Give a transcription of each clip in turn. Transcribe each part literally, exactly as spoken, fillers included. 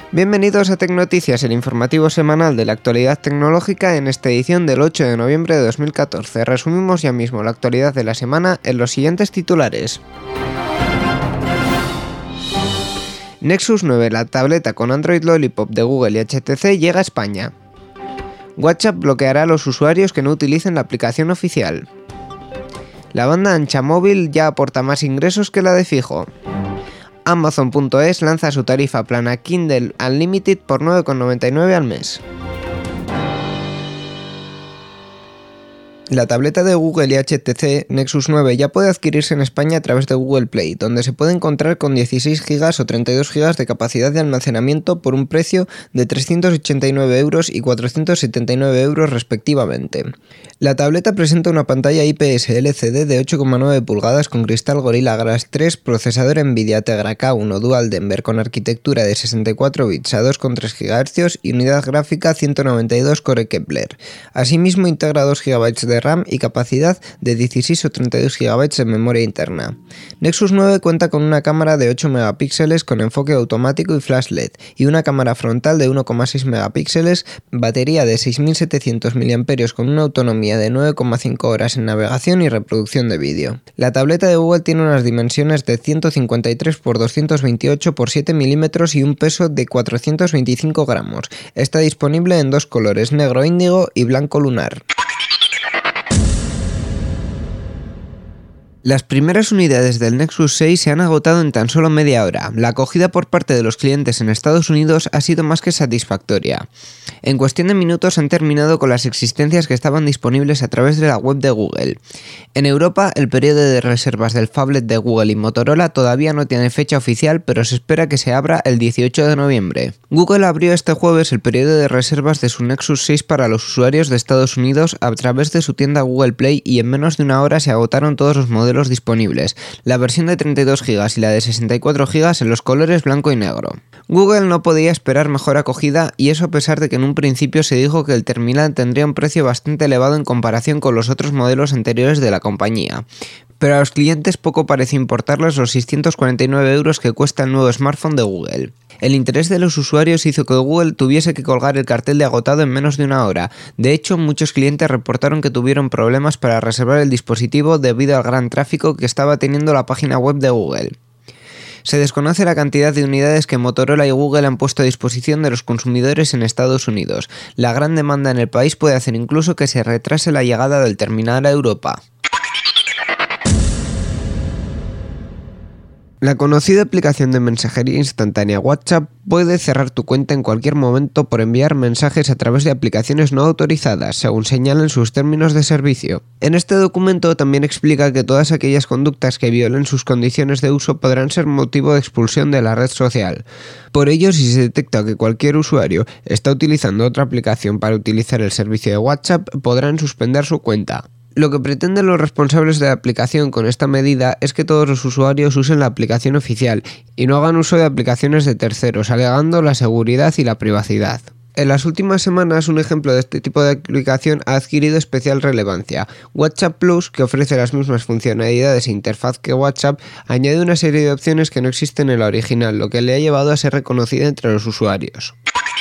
Bienvenidos a Tecnoticias, el informativo semanal de la actualidad tecnológica en esta edición del ocho de noviembre de dos mil catorce. Resumimos ya mismo la actualidad de la semana en los siguientes titulares. Nexus nueve, la tableta con Android Lollipop de Google y H T C, llega a España. WhatsApp bloqueará a los usuarios que no utilicen la aplicación oficial. La banda ancha móvil ya aporta más ingresos que la de fijo. Amazon punto es lanza su tarifa plana Kindle Unlimited por nueve con noventa y nueve al mes. La tableta de Google y H T C Nexus nueve ya puede adquirirse en España a través de Google Play, donde se puede encontrar con dieciséis gigas o treinta y dos gigas de capacidad de almacenamiento por un precio de trescientos ochenta y nueve euros y cuatrocientos setenta y nueve euros respectivamente. La tableta presenta una pantalla I P S L C D de ocho coma nueve pulgadas con cristal Gorilla Glass tres, procesador Nvidia Tegra K uno Dual Denver con arquitectura de sesenta y cuatro bits a dos coma tres gigahercios y unidad gráfica ciento noventa y dos Core Kepler. Asimismo integra dos gigabytes de RAM y capacidad de dieciséis o treinta y dos gigabytes de memoria interna. Nexus nueve cuenta con una cámara de ocho megapíxeles con enfoque automático y flash L E D y una cámara frontal de uno coma seis megapíxeles, batería de seis mil setecientos miliamperios hora con una autonomía de nueve coma cinco horas en navegación y reproducción de vídeo. La tableta de Google tiene unas dimensiones de ciento cincuenta y tres por doscientos veintiocho por siete milímetros y un peso de cuatrocientos veinticinco gramos. Está disponible en dos colores, negro índigo y blanco lunar. Las primeras unidades del Nexus seis se han agotado en tan solo media hora. La acogida por parte de los clientes en Estados Unidos ha sido más que satisfactoria. En cuestión de minutos han terminado con las existencias que estaban disponibles a través de la web de Google. En Europa, el periodo de reservas del phablet de Google y Motorola todavía no tiene fecha oficial, pero se espera que se abra el dieciocho de noviembre. Google abrió este jueves el periodo de reservas de su Nexus seis para los usuarios de Estados Unidos a través de su tienda Google Play y en menos de una hora se agotaron todos los modelos disponibles, la versión de treinta y dos gigas y la de sesenta y cuatro gigas en los colores blanco y negro. Google no podía esperar mejor acogida y eso a pesar de que en un principio se dijo que el terminal tendría un precio bastante elevado en comparación con los otros modelos anteriores de la compañía. Pero a los clientes poco pareció importarles los seiscientos cuarenta y nueve euros que cuesta el nuevo smartphone de Google. El interés de los usuarios hizo que Google tuviese que colgar el cartel de agotado en menos de una hora. De hecho, muchos clientes reportaron que tuvieron problemas para reservar el dispositivo debido al gran tráfico que estaba teniendo la página web de Google. Se desconoce la cantidad de unidades que Motorola y Google han puesto a disposición de los consumidores en Estados Unidos. La gran demanda en el país puede hacer incluso que se retrase la llegada del terminal a Europa. La conocida aplicación de mensajería instantánea WhatsApp puede cerrar tu cuenta en cualquier momento por enviar mensajes a través de aplicaciones no autorizadas, según señalan sus términos de servicio. En este documento también explica que todas aquellas conductas que violen sus condiciones de uso podrán ser motivo de expulsión de la red social. Por ello, si se detecta que cualquier usuario está utilizando otra aplicación para utilizar el servicio de WhatsApp, podrán suspender su cuenta. Lo que pretenden los responsables de la aplicación con esta medida es que todos los usuarios usen la aplicación oficial y no hagan uso de aplicaciones de terceros, alegando la seguridad y la privacidad. En las últimas semanas, un ejemplo de este tipo de aplicación ha adquirido especial relevancia. WhatsApp Plus, que ofrece las mismas funcionalidades e interfaz que WhatsApp, añade una serie de opciones que no existen en la original, lo que le ha llevado a ser reconocida entre los usuarios.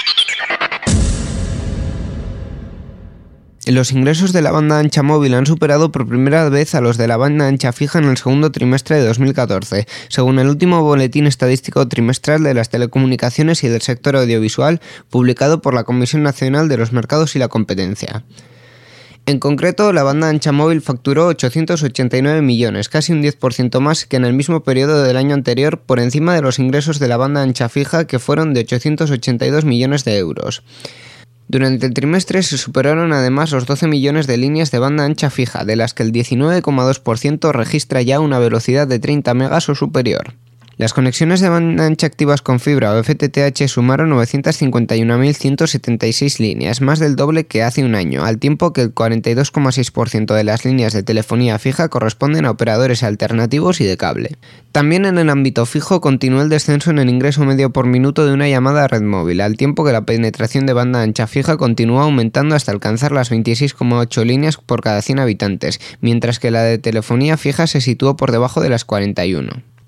Los ingresos de la banda ancha móvil han superado por primera vez a los de la banda ancha fija en el segundo trimestre de dos mil catorce, según el último boletín estadístico trimestral de las telecomunicaciones y del sector audiovisual, publicado por la Comisión Nacional de los Mercados y la Competencia. En concreto, la banda ancha móvil facturó ochocientos ochenta y nueve millones, casi un diez por ciento más que en el mismo periodo del año anterior, por encima de los ingresos de la banda ancha fija, que fueron de ochocientos ochenta y dos millones de euros. Durante el trimestre se superaron además los doce millones de líneas de banda ancha fija, de las que el diecinueve coma dos por ciento registra ya una velocidad de treinta megas o superior. Las conexiones de banda ancha activas con fibra o F T T H sumaron novecientas cincuenta y una mil ciento setenta y seis líneas, más del doble que hace un año, al tiempo que el cuarenta y dos coma seis por ciento de las líneas de telefonía fija corresponden a operadores alternativos y de cable. También en el ámbito fijo continuó el descenso en el ingreso medio por minuto de una llamada a red móvil, al tiempo que la penetración de banda ancha fija continuó aumentando hasta alcanzar las veintiséis coma ocho líneas por cada cien habitantes, mientras que la de telefonía fija se situó por debajo de las cuarenta y uno.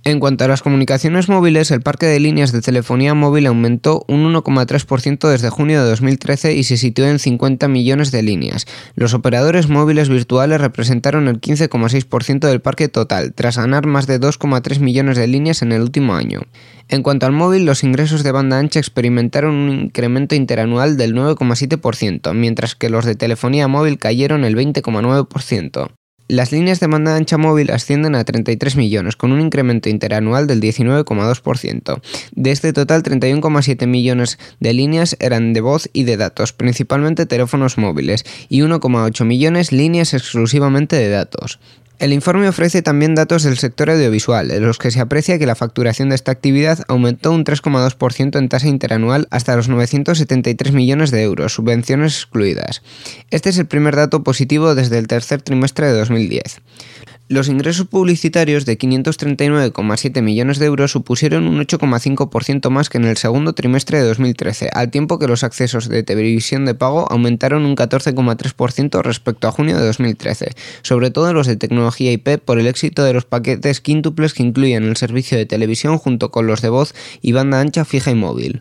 En cuanto a las comunicaciones móviles, el parque de líneas de telefonía móvil aumentó un uno coma tres por ciento desde junio de dos mil trece y se situó en cincuenta millones de líneas. Los operadores móviles virtuales representaron el quince coma seis por ciento del parque total, tras ganar más de dos coma tres millones de líneas en el último año. En cuanto al móvil, los ingresos de banda ancha experimentaron un incremento interanual del nueve coma siete por ciento, mientras que los de telefonía móvil cayeron el veinte coma nueve por ciento. Las líneas de banda ancha móvil ascienden a treinta y tres millones, con un incremento interanual del diecinueve coma dos por ciento. De este total, treinta y uno coma siete millones de líneas eran de voz y de datos, principalmente teléfonos móviles, y uno coma ocho millones líneas exclusivamente de datos. El informe ofrece también datos del sector audiovisual, en los que se aprecia que la facturación de esta actividad aumentó un tres coma dos por ciento en tasa interanual hasta los novecientos setenta y tres millones de euros, subvenciones excluidas. Este es el primer dato positivo desde el tercer trimestre de dos mil diez. Los ingresos publicitarios de quinientos treinta y nueve coma siete millones de euros supusieron un ocho coma cinco por ciento más que en el segundo trimestre de dos mil trece, al tiempo que los accesos de televisión de pago aumentaron un catorce coma tres por ciento respecto a junio de dos mil trece, sobre todo los de tecnología I P por el éxito de los paquetes quíntuples que incluyen el servicio de televisión junto con los de voz y banda ancha fija y móvil.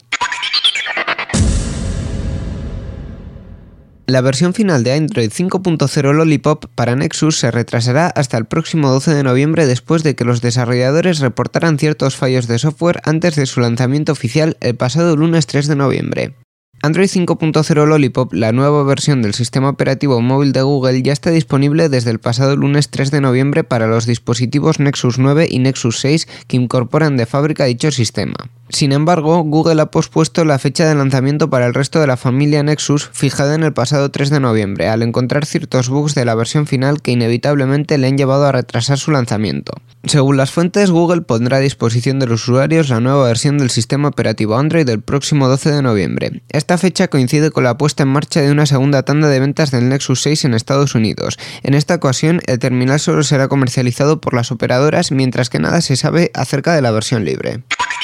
La versión final de Android cinco punto cero Lollipop para Nexus se retrasará hasta el próximo doce de noviembre después de que los desarrolladores reportaran ciertos fallos de software antes de su lanzamiento oficial el pasado lunes tres de noviembre. Android cinco punto cero Lollipop, la nueva versión del sistema operativo móvil de Google, ya está disponible desde el pasado lunes tres de noviembre para los dispositivos Nexus nueve y Nexus seis que incorporan de fábrica dicho sistema. Sin embargo, Google ha pospuesto la fecha de lanzamiento para el resto de la familia Nexus fijada en el pasado tres de noviembre, al encontrar ciertos bugs de la versión final que inevitablemente le han llevado a retrasar su lanzamiento. Según las fuentes, Google pondrá a disposición de los usuarios la nueva versión del sistema operativo Android el próximo doce de noviembre. Esta fecha coincide con la puesta en marcha de una segunda tanda de ventas del Nexus seis en Estados Unidos. En esta ocasión, el terminal solo será comercializado por las operadoras, mientras que nada se sabe acerca de la versión libre.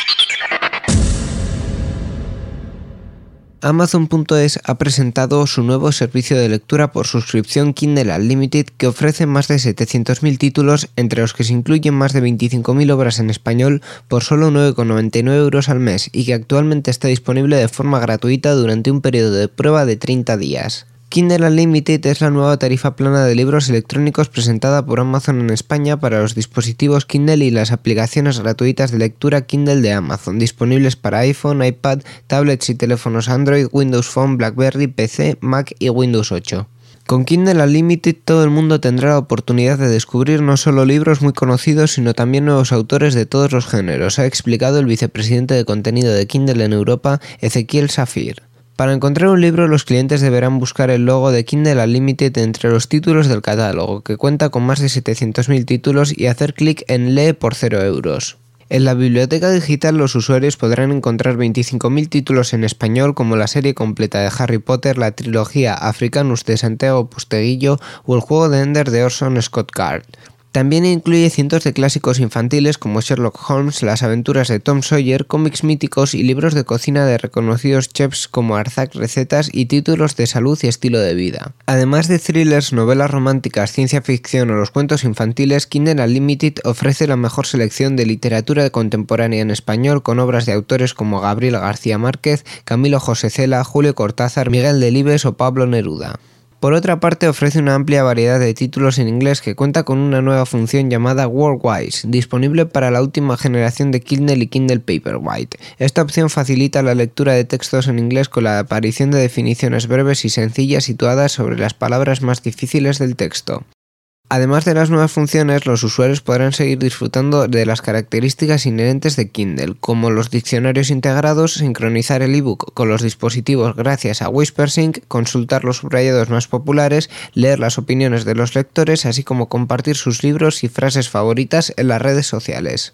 Amazon punto es ha presentado su nuevo servicio de lectura por suscripción Kindle Unlimited que ofrece más de setecientos mil títulos, entre los que se incluyen más de veinticinco mil obras en español por solo nueve coma noventa y nueve euros al mes y que actualmente está disponible de forma gratuita durante un periodo de prueba de treinta días. Kindle Unlimited es la nueva tarifa plana de libros electrónicos presentada por Amazon en España para los dispositivos Kindle y las aplicaciones gratuitas de lectura Kindle de Amazon, disponibles para iPhone, iPad, tablets y teléfonos Android, Windows Phone, BlackBerry, P C, Mac y Windows ocho. Con Kindle Unlimited todo el mundo tendrá la oportunidad de descubrir no solo libros muy conocidos, sino también nuevos autores de todos los géneros, ha explicado el vicepresidente de contenido de Kindle en Europa, Ezequiel Safir. Para encontrar un libro, los clientes deberán buscar el logo de Kindle Unlimited entre los títulos del catálogo, que cuenta con más de setecientos mil títulos, y hacer clic en Lee por cero euros. En la biblioteca digital los usuarios podrán encontrar veinticinco mil títulos en español, como la serie completa de Harry Potter, la trilogía Africanus de Santiago Posteguillo o el juego de Ender de Orson Scott Card. También incluye cientos de clásicos infantiles como Sherlock Holmes, Las aventuras de Tom Sawyer, cómics míticos y libros de cocina de reconocidos chefs como Arzac Recetas y títulos de salud y estilo de vida. Además de thrillers, novelas románticas, ciencia ficción o los cuentos infantiles, Kindle Unlimited ofrece la mejor selección de literatura contemporánea en español con obras de autores como Gabriel García Márquez, Camilo José Cela, Julio Cortázar, Miguel Delibes o Pablo Neruda. Por otra parte, ofrece una amplia variedad de títulos en inglés que cuenta con una nueva función llamada Wordwise, disponible para la última generación de Kindle y Kindle Paperwhite. Esta opción facilita la lectura de textos en inglés con la aparición de definiciones breves y sencillas situadas sobre las palabras más difíciles del texto. Además de las nuevas funciones, los usuarios podrán seguir disfrutando de las características inherentes de Kindle, como los diccionarios integrados, sincronizar el ebook con los dispositivos gracias a WhisperSync, consultar los subrayados más populares, leer las opiniones de los lectores, así como compartir sus libros y frases favoritas en las redes sociales.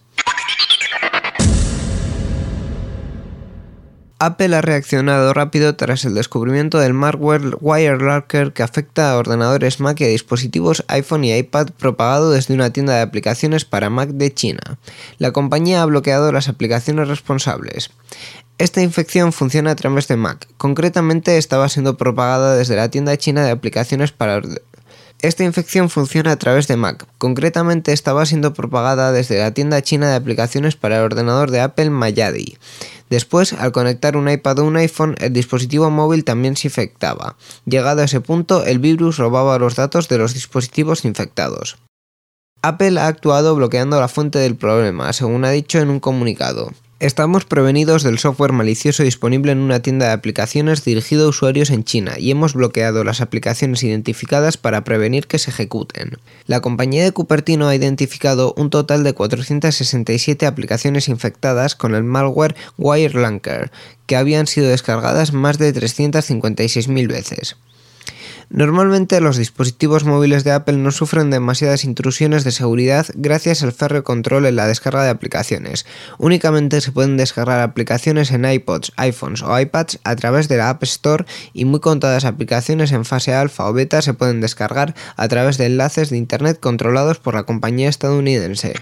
Apple ha reaccionado rápido tras el descubrimiento del malware WireLurker que afecta a ordenadores Mac y a dispositivos iPhone y iPad propagado desde una tienda de aplicaciones para Mac de China. La compañía ha bloqueado las aplicaciones responsables. Esta infección funciona a través de Mac. Concretamente estaba siendo propagada desde la tienda china de aplicaciones para ordenadores. Esta infección funciona a través de Mac, concretamente estaba siendo propagada desde la tienda china de aplicaciones para el ordenador de Apple Mayadi. Después, al conectar un iPad o un iPhone, el dispositivo móvil también se infectaba. Llegado a ese punto, el virus robaba los datos de los dispositivos infectados. Apple ha actuado bloqueando la fuente del problema, según ha dicho en un comunicado. Estamos prevenidos del software malicioso disponible en una tienda de aplicaciones dirigido a usuarios en China y hemos bloqueado las aplicaciones identificadas para prevenir que se ejecuten. La compañía de Cupertino ha identificado un total de cuatrocientas sesenta y siete aplicaciones infectadas con el malware WireLanker, que habían sido descargadas más de trescientas cincuenta y seis mil veces. Normalmente los dispositivos móviles de Apple no sufren demasiadas intrusiones de seguridad gracias al férreo control en la descarga de aplicaciones. Únicamente se pueden descargar aplicaciones en iPods, iPhones o iPads a través de la App Store y muy contadas aplicaciones en fase alfa o beta se pueden descargar a través de enlaces de internet controlados por la compañía estadounidense.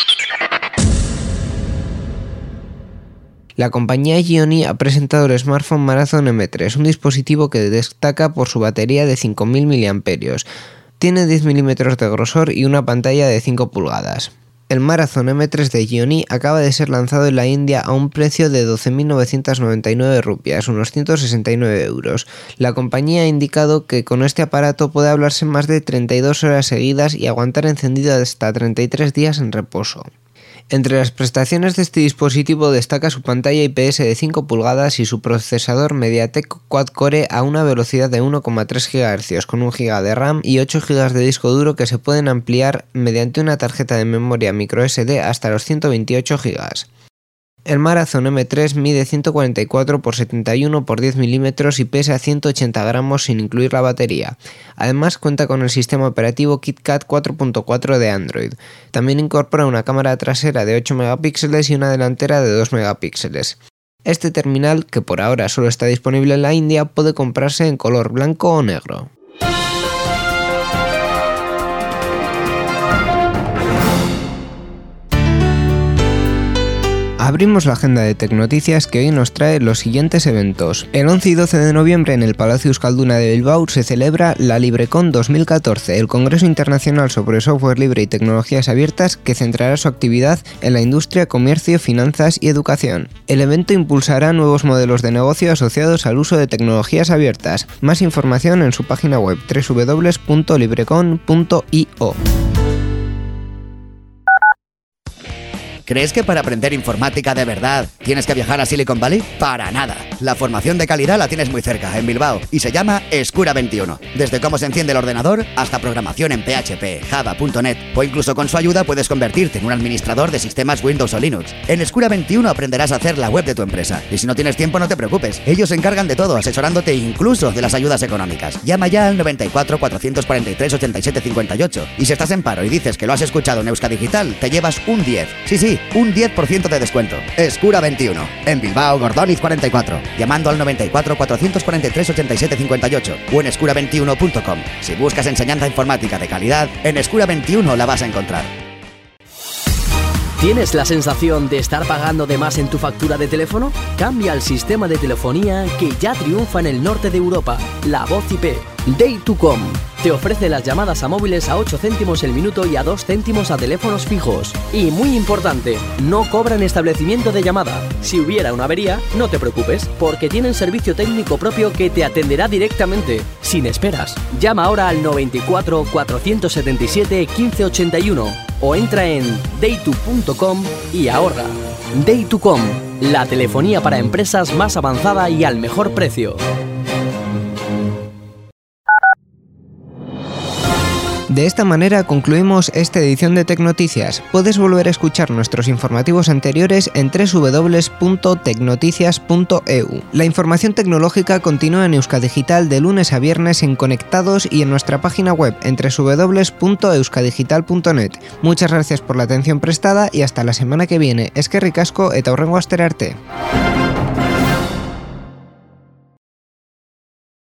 La compañía Gionee ha presentado el smartphone Marathon M tres, un dispositivo que destaca por su batería de cinco mil miliamperios hora. Tiene diez milímetros de grosor y una pantalla de cinco pulgadas. El Marathon M tres de Gionee acaba de ser lanzado en la India a un precio de doce mil novecientas noventa y nueve rupias, unos ciento sesenta y nueve euros. La compañía ha indicado que con este aparato puede hablarse más de treinta y dos horas seguidas y aguantar encendido hasta treinta y tres días en reposo. Entre las prestaciones de este dispositivo destaca su pantalla I P S de cinco pulgadas y su procesador MediaTek Quad-Core a una velocidad de uno coma tres gigahercios con un giga de RAM y ocho gigas de disco duro que se pueden ampliar mediante una tarjeta de memoria microSD hasta los ciento veintiocho gigas. El Marathon M tres mide ciento cuarenta y cuatro por setenta y uno por diez milímetros y pesa ciento ochenta gramos sin incluir la batería. Además cuenta con el sistema operativo KitKat cuatro punto cuatro de Android. También incorpora una cámara trasera de ocho megapíxeles y una delantera de dos megapíxeles. Este terminal, que por ahora solo está disponible en la India, puede comprarse en color blanco o negro. Abrimos la agenda de Tecnoticias que hoy nos trae los siguientes eventos. El once y doce de noviembre en el Palacio Euskalduna de Bilbao se celebra la LibreCon dos mil catorce, el Congreso Internacional sobre Software Libre y Tecnologías Abiertas que centrará su actividad en la industria, comercio, finanzas y educación. El evento impulsará nuevos modelos de negocio asociados al uso de tecnologías abiertas. Más información en su página web doble u doble u doble u punto librecon punto i o. ¿Crees que para aprender informática de verdad tienes que viajar a Silicon Valley? Para nada. La formación de calidad la tienes muy cerca, en Bilbao, y se llama Escura veintiuno. Desde cómo se enciende el ordenador hasta programación en P H P, Java punto net, o incluso con su ayuda puedes convertirte en un administrador de sistemas Windows o Linux. En Escura veintiuno aprenderás a hacer la web de tu empresa. Y si no tienes tiempo, no te preocupes. Ellos se encargan de todo, asesorándote incluso de las ayudas económicas. Llama ya al noventa y cuatro, cuatrocientos cuarenta y tres, ochenta y siete cincuenta y ocho. Y si estás en paro y dices que lo has escuchado en Euskadigital, te llevas un diez. Sí, sí. Un diez por ciento de descuento. Escura veintiuno. En Bilbao, Gordóniz cuarenta y cuatro. Llamando al noventa y cuatro, cuatrocientos cuarenta y tres, ochenta y siete cincuenta y ocho o en escura veintiuno punto com. Si buscas enseñanza informática de calidad, en Escura veintiuno la vas a encontrar. ¿Tienes la sensación de estar pagando de más en tu factura de teléfono? Cambia al sistema de telefonía que ya triunfa en el norte de Europa, la voz I P. Day to Com te ofrece las llamadas a móviles a ocho céntimos el minuto y a dos céntimos a teléfonos fijos. Y muy importante, no cobran establecimiento de llamada. Si hubiera una avería, no te preocupes, porque tienen servicio técnico propio que te atenderá directamente, sin esperas. Llama ahora al noventa y cuatro, cuatrocientos setenta y siete, quince ochenta y uno o entra en day two punto com y ahorra. Day to Com, la telefonía para empresas más avanzada y al mejor precio. De esta manera concluimos esta edición de Tecnoticias. Puedes volver a escuchar nuestros informativos anteriores en doble u doble u doble u punto tecnoticias punto e u. La información tecnológica continúa en Euskadigital de lunes a viernes en Conectados y en nuestra página web en doble u doble u doble u punto euskadigital punto net. Muchas gracias por la atención prestada y hasta la semana que viene. Eskerrik asko eta hurrengo astera arte.